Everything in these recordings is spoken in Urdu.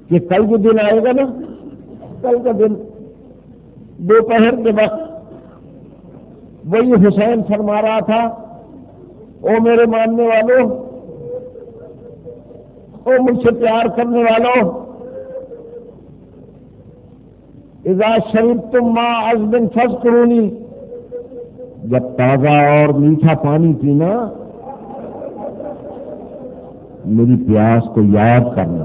کہ کل جو دن آئے گا نا، کل کا دن دوپہر کے وقت وہی حسین فرما رہا تھا، او میرے ماننے والوں، او مجھ سے پیار کرنے والوں، اذا شربتم ماء عذب فاذکرونی، جب تازہ اور میٹھا پانی پینا میری پیاس کو یاد کرنا۔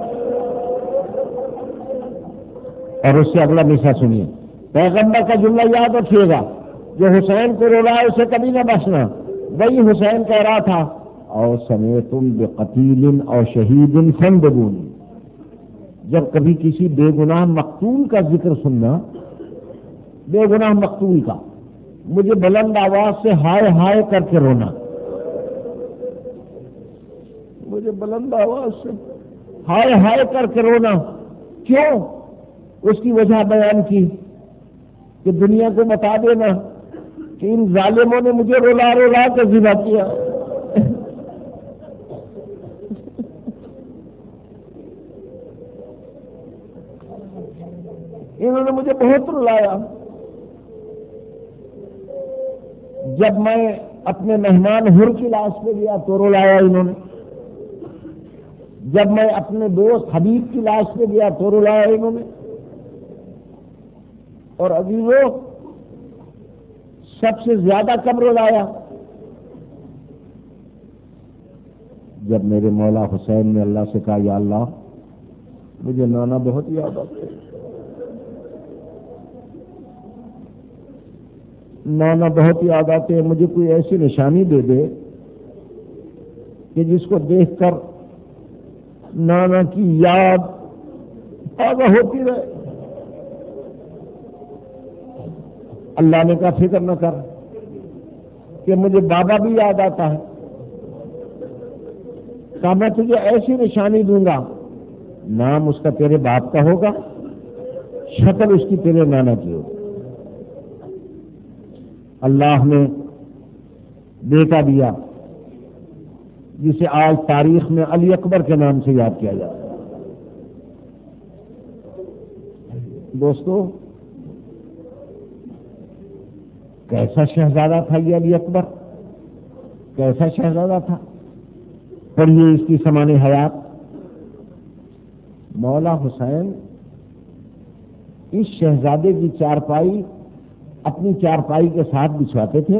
اور اس سے اگلا مصرع سنیے، پیغمبر کا جملہ یاد رکھیے گا، جو حسین کو رولا ہے اسے کبھی نہ بخشنا۔ وہی حسین کہہ رہا تھا، او سمیتم بقتیل او شہید فاندبونی، جب کبھی کسی بے گناہ مقتول کا ذکر سننا، بے گناہ مقتول کا، مجھے بلند آواز سے ہائے ہائے کر کے رونا، مجھے بلند آواز سے ہائے ہائے کر کے رونا۔ کیوں؟ اس کی وجہ بیان کی کہ دنیا کو بتا دینا کہ ان ظالموں نے مجھے رولا رولا کے ذبح کیا، انہوں نے مجھے بہت رلایا۔ جب میں اپنے مہمان حر کی لاش پہ گیا تو رلایا انہوں نے، جب میں اپنے دوست حبیب کی لاش پہ گیا تو رلایا انہوں نے۔ اور عزیزوں، سب سے زیادہ کب رلایا؟ جب میرے مولا حسین نے اللہ سے کہا، یا اللہ مجھے نانا بہت یاد آتے، نانا بہت یاد آتے ہیں، مجھے کوئی ایسی نشانی دے دے کہ جس کو دیکھ کر نانا کی یاد تازہ ہوتی رہے۔ اللہ نے کہا فکر نہ کر کہ مجھے بابا بھی یاد آتا ہے، کہا میں تجھے ایسی نشانی دوں گا، نام اس کا تیرے باپ کا ہوگا، شکل اس کی تیرے نانا کی ہوگی۔ اللہ نے بیٹا دیا جسے آج تاریخ میں علی اکبر کے نام سے یاد کیا جاتا ہے۔ دوستو، کیسا شہزادہ تھا یہ علی اکبر، کیسا شہزادہ تھا؟ پڑھیے اس کی سمان حیات۔ مولا حسین اس شہزادے کی چارپائی اپنی چارپائی کے ساتھ بچھواتے تھے،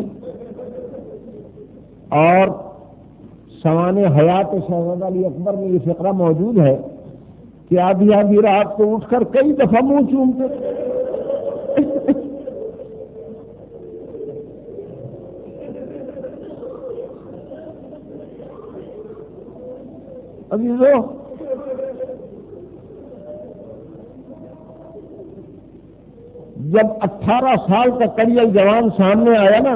اور سمان حیات شہزادہ علی اکبر میں یہ فقرہ موجود ہے کہ آدھی آدھی رات کو اٹھ کر کئی دفعہ منہ چومتے تھے۔ عزیزو، جب 18 سال کا کڑیل جوان سامنے آیا نا،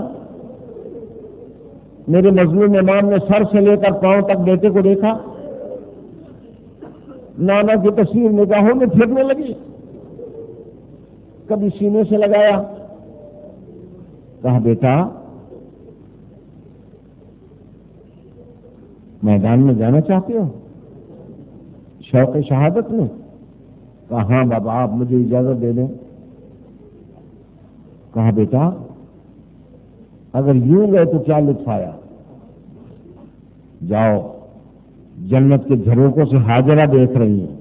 میرے مظلوم امام نے سر سے لے کر پاؤں تک بیٹے کو دیکھا، نانا کی تصویر نگاہوں میں پھرنے لگی، کبھی سینے سے لگایا، کہا بیٹا میدان میں جانا چاہتے ہو شوق شہادت میں؟ کہا ہاں بابا آپ مجھے اجازت دے دیں۔ کہا بیٹا اگر یوں گئے تو کیا لطف آیا، جاؤ جنت کے جھروکوں سے ہاجرہ دیکھ رہی ہیں۔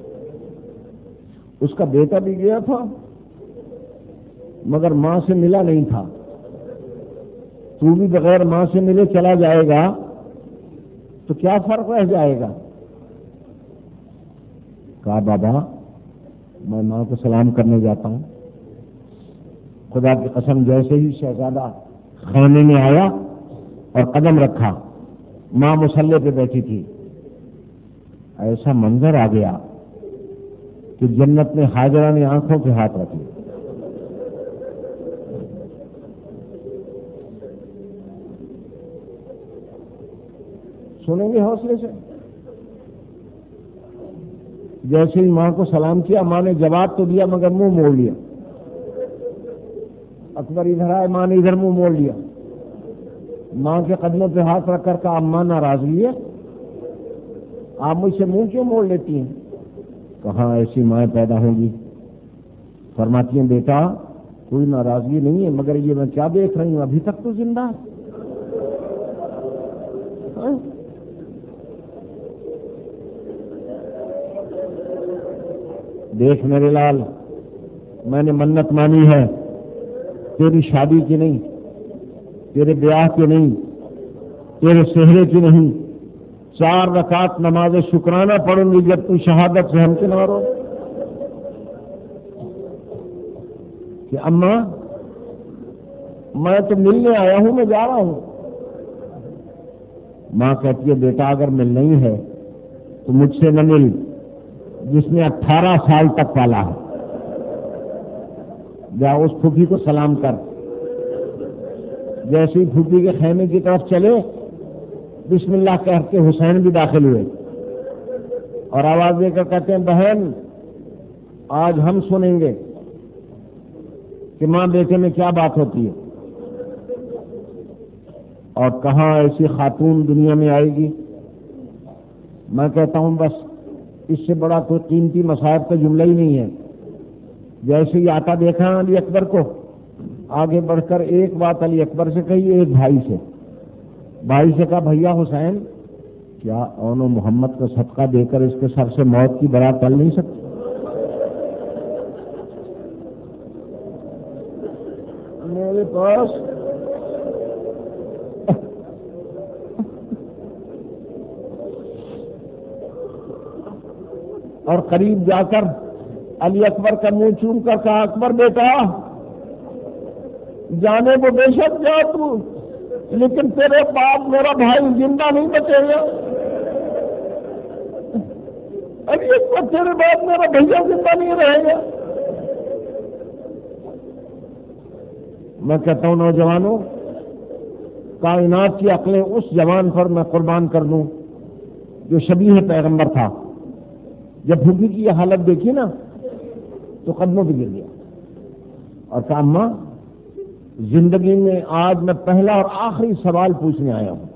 اس کا بیٹا بھی گیا تھا مگر ماں سے ملا نہیں تھا، تو بھی بغیر ماں سے ملے چلا جائے گا تو کیا فرق رہ جائے گا؟ کہا بابا میں ماں کو سلام کرنے جاتا ہوں۔ خدا کی قسم جیسے ہی شہزادہ خانے میں آیا اور قدم رکھا، ماں مصلی پہ بیٹھی تھی، ایسا منظر آ گیا کہ جنت میں ہاجرہ نے آنکھوں پہ ہاتھ رکھ لیا۔ سنیں گے حوصلے سے؟ جیسے ہی ماں کو سلام کیا، ماں نے جواب تو دیا مگر منہ موڑ لیا۔ اکبر ادھر آئے، ماں نے ادھر منہ موڑ لیا۔ ماں کے قدموں پہ ہاتھ رکھ کر کہا اماں ناراضگی ہے، آپ مجھ سے منہ کیوں موڑ لیتی ہیں؟ کہاں ایسی مائیں پیدا ہوں گی؟ فرماتی ہیں بیٹا کوئی ناراضگی نہیں ہے، مگر یہ میں کیا دیکھ رہی ہوں، ابھی تک تو زندہ ہے۔ دیکھ میرے لال، میں نے منت مانی ہے تیری شادی کی نہیں، تیرے بیاہ کی نہیں، تیرے سہرے کی نہیں، 4 رکعت نماز شکرانہ پڑھوں گی جب تو شہادت سے ہمکنار ہو کہ اماں میں تو ملنے آیا ہوں، میں جا رہا ہوں۔ ماں کہتی ہے بیٹا اگر ملنا ہی ہے تو مجھ سے نہ مل جس نے 18 سال تک پالا ہے، جا اس پھوپھی کو سلام کر۔ جیسے ہی پھوپھی کے خیمے کی طرف چلے بسم اللہ کہہ کے حسین بھی داخل ہوئے اور آواز دے کر کہتے ہیں بہن آج ہم سنیں گے کہ ماں بیٹے میں کیا بات ہوتی ہے، اور کہاں ایسی خاتون دنیا میں آئے گی۔ میں کہتا ہوں بس اس سے بڑا کوئی قیمتی مصائب کا جملہ ہی نہیں ہے۔ جیسے ہی آتا دیکھا علی اکبر کو، آگے بڑھ کر ایک بات علی اکبر سے کہی، ایک بھائی سے کہا بھیا حسین کیا اون و محمد کا صدقہ دے کر اس کے سر سے موت کی برات ٹل نہیں سکتی؟ میرے پاس اور قریب جا کر علی اکبر کا منہ چوم کر کہا اکبر بیٹا جانے کو بے شک جا تو، لیکن تیرے باپ میرا بھائی زندہ نہیں بچے گا۔ علی اکبر تیرے باپ میرا بھیا زندہ نہیں رہے گا۔ میں کہتا ہوں نوجوانوں، کائنات کی عقلیں اس جوان پر میں قربان کر دوں جو شبیہ پیغمبر تھا، جب بھوکی کی یہ حالت دیکھی نا تو قدموں پہ گر گیا اور کہا اماں زندگی میں آج میں پہلا اور آخری سوال پوچھنے آیا ہوں۔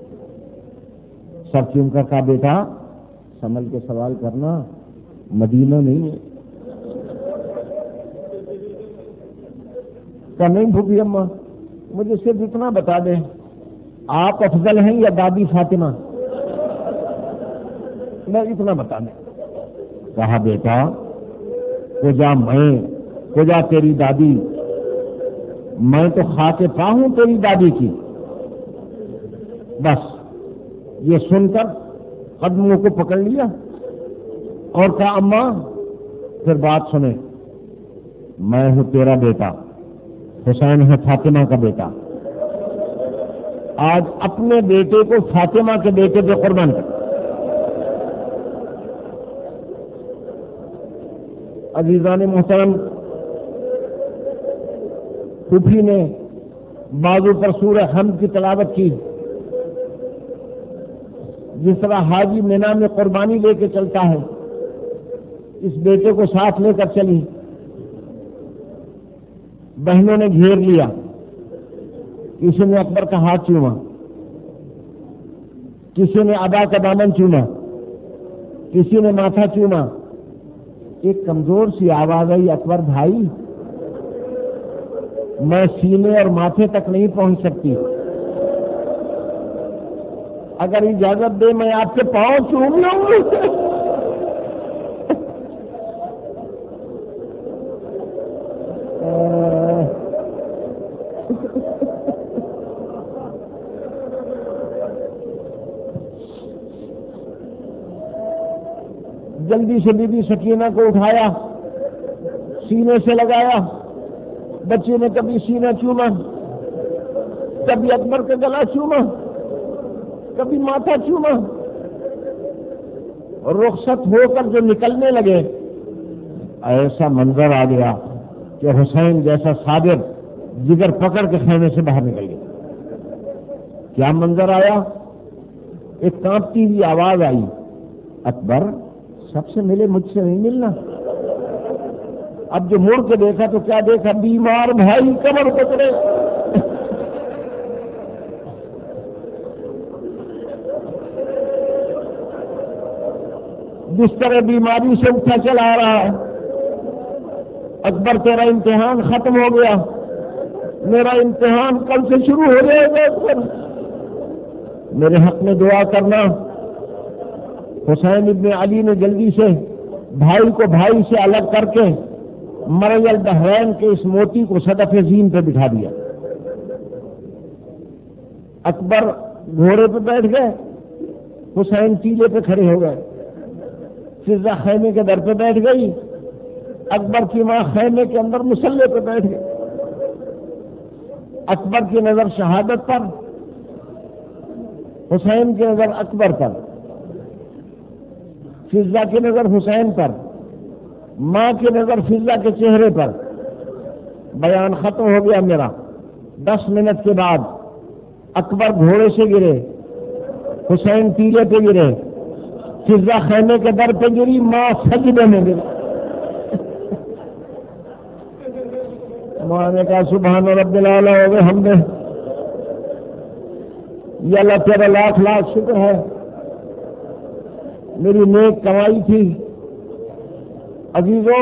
سر چوم کر کہا بیٹا سنبھل کے سوال کرنا، مدینہ نہیں ہے۔ کہا نہیں بھوکی اماں مجھے صرف اتنا بتا دیں آپ افضل ہیں یا دادی فاطمہ؟ میں اتنا بتا دیں۔ کہا بیٹا کجا میں کجا تیری دادی، میں تو خاک پا ہوں تیری دادی کی۔ بس یہ سن کر قدموں کو پکڑ لیا اور کہا اماں پھر بات سنیں، میں ہوں تیرا بیٹا، حسین ہے فاطمہ کا بیٹا، آج اپنے بیٹے کو فاطمہ کے بیٹے پہ قربان کر۔ عزیزان محترم، پھوپھی نے بازو پر سورہ حمد کی تلاوت کی، جس طرح حاجی مینا میں قربانی لے کے چلتا ہے اس بیٹے کو ساتھ لے کر چلی۔ بہنوں نے گھیر لیا، کسی نے اکبر کا ہاتھ چوما، کسی نے ابا کا دامن چوما، کسی نے ماتھا چوما۔ ایک کمزور سی آواز آئی اکبر بھائی میں سینے اور ماتھے تک نہیں پہنچ سکتی، اگر اجازت دے میں آپ کے پاؤں چوم لوں گی۔ جلدی سے بی بی سکینہ کو اٹھایا، سینے سے لگایا۔ بچے نے کبھی سینہ چوما، کبھی اکبر کا گلا چوما، کبھی ماتھا چوما، رخصت ہو کر جو نکلنے لگے ایسا منظر آ گیا کہ حسین جیسا صابر جگر پکڑ کے خیمے سے باہر نکل گیا۔ کیا منظر آیا؟ ایک کانپتی ہوئی آواز آئی اکبر سب سے ملے مجھ سے نہیں ملنا۔ اب جو مڑ کے دیکھا تو کیا دیکھا؟ بیمار بھائی کمر پکڑے۔ بستر بیماری سے اٹھا چلا آ رہا ہے. اکبر تیرا امتحان ختم ہو گیا، میرا امتحان کل سے شروع ہو جائے گا. اکبر میرے حق میں دعا کرنا. حسین ابن علی نے جلدی سے بھائی کو بھائی سے الگ کر کے مرج البحرین کے اس موتی کو صدف زین پہ بٹھا دیا. اکبر گھوڑے پہ بیٹھ گئے، حسین ٹیلے پہ کھڑے ہو گئے. فضا خیمے کے در پہ بیٹھ گئی، اکبر کی ماں خیمے کے اندر مسلح پہ بیٹھ گئی. اکبر کی نظر شہادت پر، حسین کی نظر اکبر پر، فضا کی نظر حسین پر، ماں کی نظر فضا کے چہرے پر. بیان ختم ہو گیا میرا. 10 منٹ کے بعد اکبر گھوڑے سے گرے، حسین ٹیلے پہ گرے، فضا خیمے کے در پہ گری، ماں سجدے میں گری. ماں نے کہا سبحان رب العالی و بحمدہ، یا اللہ تیرا لاکھ لاکھ شکر ہے، میری نیک کمائی تھی. عزیزوں،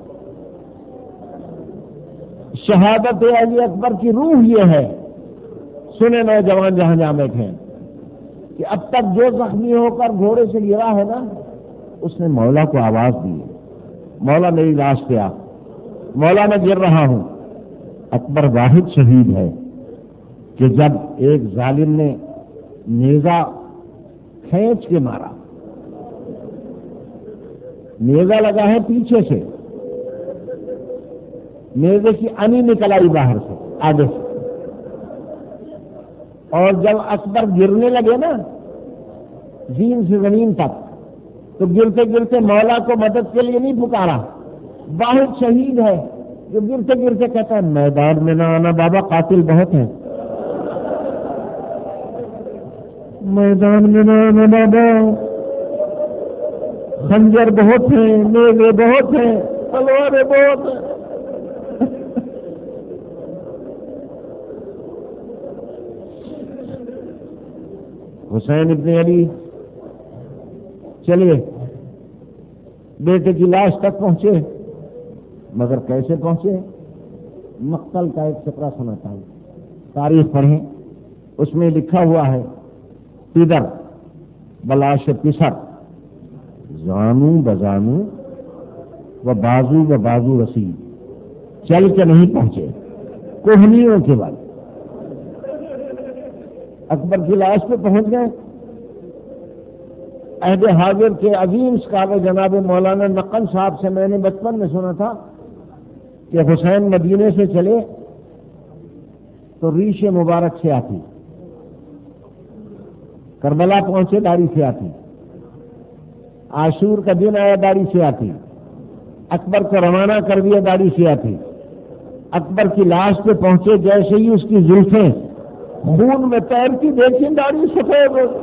شہادت علی اکبر کی روح یہ ہے، سنے نوجوان جہاں جہاں بیٹھے ہیں، کہ اب تک جو زخمی ہو کر گھوڑے سے گرا ہے نا، اس نے مولا کو آواز دی، مولا میری لاش پہ آ، مولا میں گر رہا ہوں. اکبر واحد شہید ہے کہ جب ایک ظالم نے نیزہ کھینچ کے مارا، نیزہ لگا ہے پیچھے سے، نیزے کی انی نکل آئی باہر سے آگے سے، اور جب اکبر گرنے لگے نا زین سے زمین تک، تو گرتے گرتے مولا کو مدد کے لیے نہیں پکارا. واحد شہید ہے جو گرتے گرتے کہتا ہے میدان میں نہ آنا بابا، قاتل بہت ہیں. میدان میں نہ آنا بابا، خنجر بہت ہیں، نیزے بہت ہیں، تلواریں بہت ہیں. حسین ابن علی چلیے بیٹے کی لاش تک پہنچے، مگر کیسے پہنچے؟ مقتل کا ایک فقرہ سناتا ہوں، تاریخ پڑھیں. اس میں لکھا ہوا ہے پیدر بلاش پسر زانو بزانو و بازو رسی، چل کے نہیں پہنچے، کوہنیوں کے بعد اکبر کی لاش پہ پہنچ گئے. عہد حاضر کے عظیم اسکالر جناب مولانا نقل صاحب سے میں نے بچپن میں سنا تھا کہ حسین مدینے سے چلے تو ریش مبارک سے آتی، کربلا پہنچے داڑھی سے آتی، عاشور کا دن آیا داڑھی سے آتی، اکبر کو روانہ کر دیا داڑھی سے آتی. اکبر کی لاش پہ پہنچے، جیسے ہی اس کی زلفیں خون میں تیرتی دیکھی، داڑھی سفید ہو.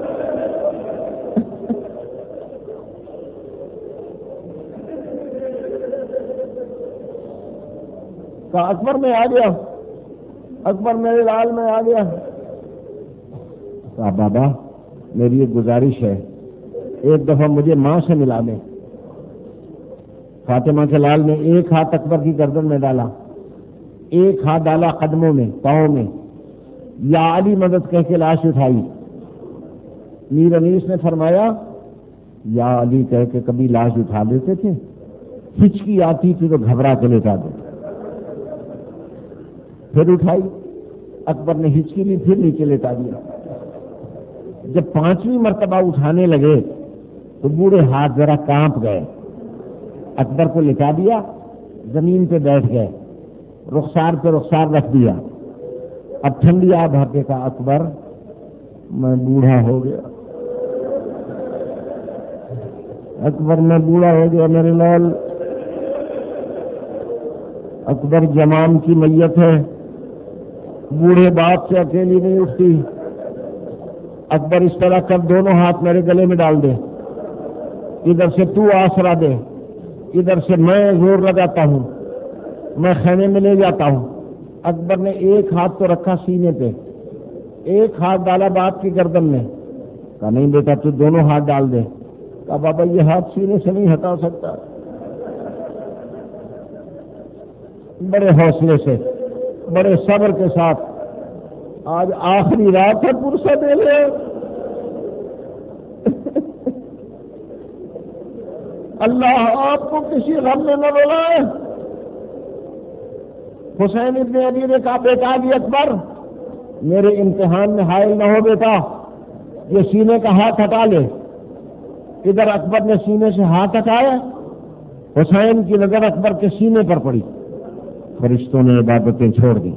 کہا اکبر میں آ گیا، اکبر میرے لال میں آ گیا. کہا بابا میری ایک گزارش ہے، ایک دفعہ مجھے ماں سے ملا دیں. فاطمہ کے لال نے ایک ہاتھ اکبر کی گردن میں ڈالا، ایک ہاتھ ڈالا قدموں میں، پاؤں میں، یا علی مدد کہہ کے لاش اٹھائی. میر انیس نے فرمایا یا علی کہہ کے کبھی لاش اٹھا دیتے تھے، ہچکی آتی تھی تو گھبرا کے لیٹا دیتے. پھر اٹھائی، اکبر نے ہچکی لی، پھر نیچے لیٹا دیا. جب 5ویں مرتبہ اٹھانے لگے تو بوڑھے ہاتھ ذرا کانپ گئے. اکبر کو لٹا دیا، زمین پہ بیٹھ گئے، رخسار پہ رخسار رکھ دیا. اب ٹھنڈی آب بھر کے کہا اکبر میں بوڑھا ہو گیا، اکبر میں بوڑھا ہو گیا میرے لال. اکبر جمام کی میت ہے، بوڑھے باپ سے اکیلی نہیں اٹھتی. اکبر اس طرح کر دونوں ہاتھ میرے گلے میں ڈال دے، ادھر سے تو آسرا دے، ادھر سے میں زور لگاتا ہوں، میں خیمے میں لے جاتا ہوں. اکبر نے ایک ہاتھ تو رکھا سینے پہ، ایک ہاتھ ڈالا باپ کی گردن میں. کہا نہیں بیٹا تو دونوں ہاتھ ڈال دے. کہا بابا یہ ہاتھ سینے سے نہیں ہٹا سکتا. بڑے حوصلے سے بڑے صبر کے ساتھ آج آخری رات ہے پرسہ دے لے. اللہ آپ کو کسی غم میں نہ ڈالائے. حسین ابن علی نے کہا بیٹا علی اکبر میرے امتحان میں حائل نہ ہو بیٹا, یہ سینے کا ہاتھ ہٹا لے. ادھر اکبر نے سینے سے ہاتھ ہٹایا, حسین کی نظر اکبر کے سینے پر پڑی. فرشتوں نے عبادتیں چھوڑ دی,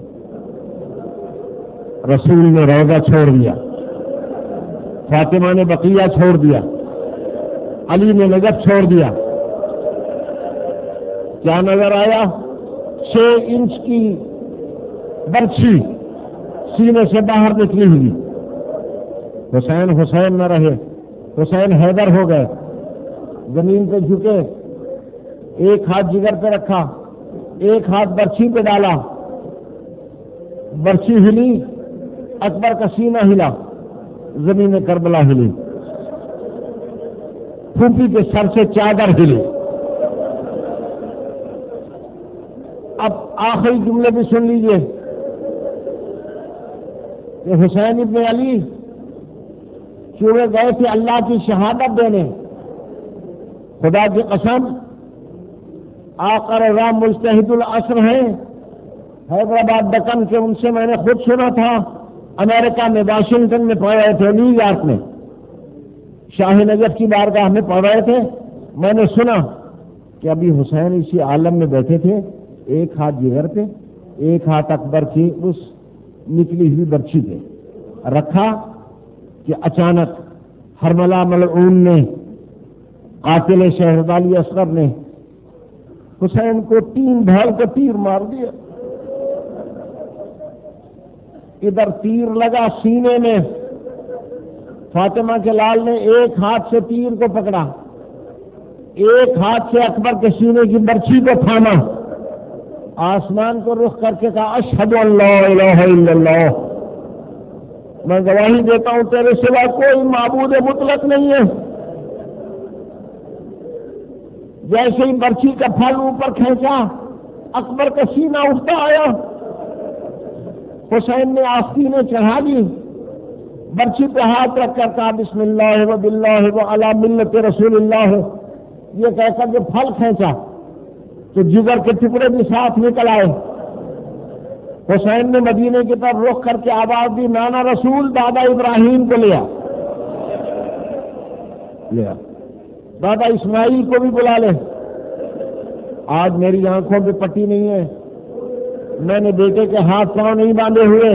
رسول نے روضہ چھوڑ دیا, فاطمہ نے بقیہ چھوڑ دیا, علی نے نجف چھوڑ دیا. کیا نظر آیا؟ 6 انچ کی برچھی سینے سے باہر نکلی ہوئی. حسین حسین نہ رہے, حسین حیدر ہو گئے. زمین پہ جھکے, ایک ہاتھ جگر پہ رکھا, ایک ہاتھ برچھی پہ ڈالا. برچھی ہلی, اکبر کا سینہ ہلا, زمین کربلا ہلی, پھوپھی کے سر سے چادر ہلی. اب آخری جملے بھی سن لیجئے کہ حسین ابن علی چونکہ گئے تھے اللہ کی شہادت دینے. خدا کی قسم آقا رضا مجتہد العصر ہیں, حیدرآباد دکن کے, ان سے میں نے خود سنا تھا. امریکہ میں واشنگٹن میں پڑھ رہے تھے, نیو یارک میں شاہ نجف کی بارگاہ میں پڑھ رہے تھے. میں نے سنا کہ ابھی حسین اسی عالم میں بیٹھے تھے, ایک ہاتھ جگر پہ, ایک ہاتھ اکبر کی اس نکلی ہوئی برچھی پہ رکھا کہ اچانک حرملہ ملعون نے, قاتل شہزاد علی اصغر نے حسین کو 3 ڈھال کا تیر مار دیا. ادھر تیر لگا سینے میں, فاطمہ کے لال نے ایک ہاتھ سے تیر کو پکڑا, ایک ہاتھ سے اکبر کے سینے کی برچھی کو تھاما, آسمان کو رخ کر کے کہا اشہد ان لا الہ الا اللہ, میں گواہی دیتا ہوں تیرے سوا کوئی معبود مطلق نہیں ہے. جیسے ہی برچھی کا پھل اوپر کھینچا, اکبر کا سینہ اٹھتا آیا. حسین نے آستینیں چڑھا دی, برچھی پہ ہاتھ رکھ کر کہا بسم اللہ و باللہ و علی ملت رسول اللہ. یہ کہہ کر جو پھل کھینچا تو جگر کے ٹکڑے بھی ساتھ نکل آئے. حسین نے مدینے کی طرف رخ کر کے آواز دی نانا رسول دادا ابراہیم کو لیا, دادا اسماعیل کو بھی بلا لے. آج میری آنکھوں پہ پٹی نہیں ہے, میں نے بیٹے کے ہاتھ پاؤں نہیں باندھے ہوئے.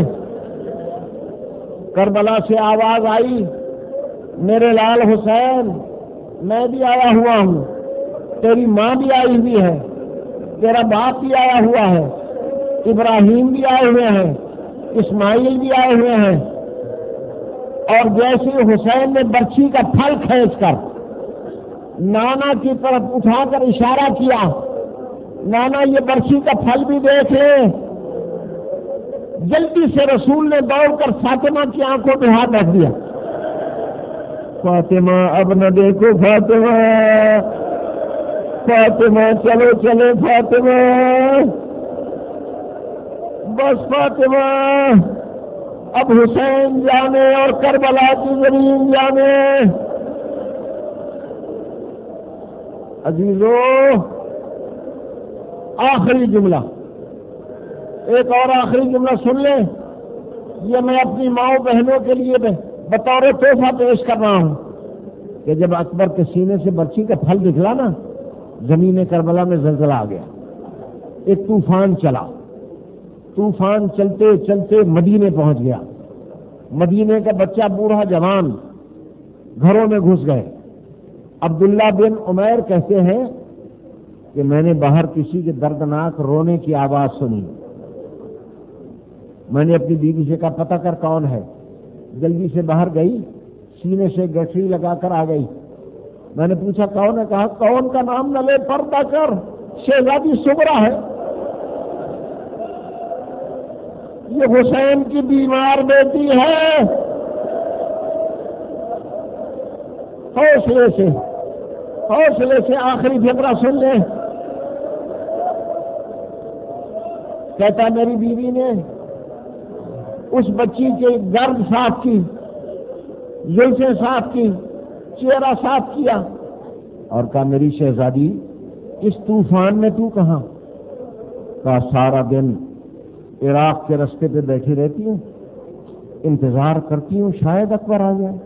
کربلا سے آواز آئی میرے لال حسین میں بھی آیا ہوا ہوں, تیری ماں بھی آئی ہوئی ہے, تیرا باپ بھی آیا ہوا ہے, ابراہیم بھی آئے ہوئے ہیں, اسماعیل بھی آئے ہوئے ہیں. اور جیسے حسین نے برچھی کا پھل کھینچ کر نانا کی طرف اٹھا کر اشارہ کیا, نانا یہ برچھی کا پھل بھی دیکھ لے, جلدی سے رسول نے دوڑ کر فاطمہ کی آنکھوں پہ ہاتھ رکھ دیا. فاطمہ اب نہ دیکھو, فاطمہ فاطمہ چلو چلو فاطمہ, بس فاطمہ اب حسین جانے اور کربلا کی زمین جانے. عزیزو آخری جملہ, ایک اور آخری جملہ سن لیں, یہ میں اپنی ماؤں بہنوں کے لیے بطور تحفہ پیش کر رہا ہوں کہ جب اکبر کے سینے سے برچھی کا پھل نکلا نا, زمین کربلا میں زلزلہ آ گیا, ایک طوفان چلا. طوفان چلتے چلتے مدینے پہنچ گیا. مدینے کا بچہ بوڑھا جوان گھروں میں گھس گئے. عبداللہ بن عمیر کہتے ہیں کہ میں نے باہر کسی کے دردناک رونے کی آواز سنی. میں نے اپنی بیوی سے کہا پتہ کر کون ہے. جلدی سے باہر گئی, سینے سے گٹھڑی لگا کر آ گئی. میں نے پوچھا کون ہے, کہا کون کا نام نہ لے, پردہ کر, شہزادی سغرا ہے. یہ حسین کی بیمار بیٹی ہے. حوصلے سے حوصلے سے آخری فقرہ سن لیں. کہتا میری بیوی نے اس بچی کے گرد صاف کی، زلفیں صاف کی، چہرہ صاف کیا اور کہا میری شہزادی اس طوفان میں تو کہاں؟ کہا سارا دن عراق کے رستے پہ بیٹھی رہتی ہوں، انتظار کرتی ہوں شاید اکبر آ جائے،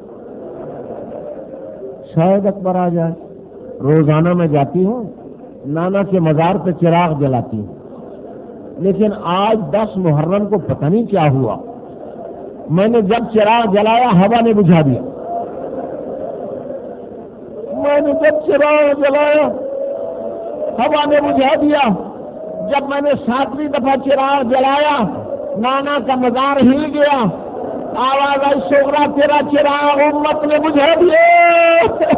شاید اکبر آ جائے. روزانہ میں جاتی ہوں نانا کے مزار پہ چراغ جلاتی ہوں، لیکن آج 10 محرم کو پتہ نہیں کیا ہوا، میں نے جب چراغ جلایا ہوا نے بجھا دیا. میں نے جب چراغ جلایا ہوا نے بجھا دیا. جب میں نے 7ویں دفعہ چراغ جلایا نانا کا مزار ہل گیا، آواز آئی شوہرا تیرا چراغ امت نے بجھا دیا.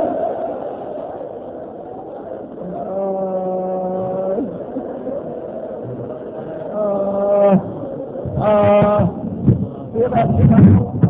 تیرا